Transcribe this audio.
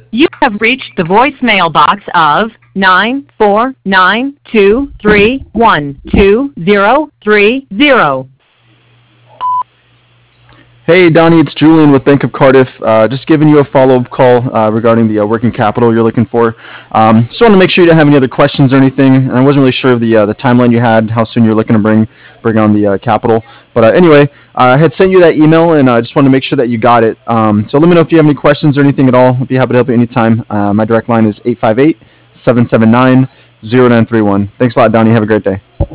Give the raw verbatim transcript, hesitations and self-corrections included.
You have reached the voicemail box of nine four nine two three one two zero three zero. Hey, Donnie, it's Julian with Bank of Cardiff. Uh, just giving you a follow-up call uh, regarding the uh, working capital you're looking for. Um, just wanted to make sure you didn't have any other questions or anything. And I wasn't really sure of the uh, the timeline you had, how soon you're looking to bring bring on the uh, capital. But uh, anyway, I had sent you that email, and I just wanted to make sure that you got it. Um, so let me know if you have any questions or anything at all. I'd be happy to help you anytime. Uh, my direct line is eight five eight, seven seven nine, zero nine three one. Thanks a lot, Donnie. Have a great day.